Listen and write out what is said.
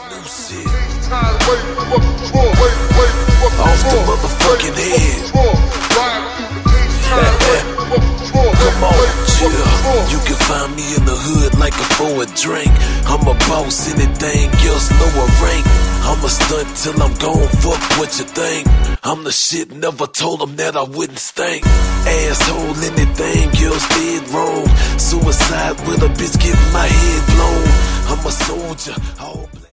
new shit. Off the motherfucking head. Come on, chill. You can find me in the hood like a for a drink. I'm a boss, anything else lower rank. I'm a stunt till I'm gone, fuck what you think. I'm the shit, never told them that I wouldn't stink. Asshole, anything else did wrong. Suicide with a bitch getting my head blown. I'm a soldier, all